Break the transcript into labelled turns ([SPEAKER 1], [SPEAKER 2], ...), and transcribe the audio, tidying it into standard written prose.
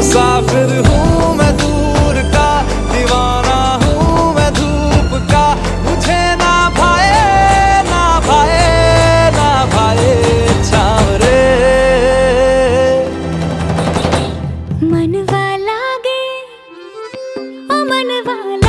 [SPEAKER 1] मुसाफिर हूँ मैं दूर का, दीवाना हूँ मैं धूप का। मुझे ना भाए ना भाए ना भाए छाँव रे।
[SPEAKER 2] मनवा लागे ओ मनवा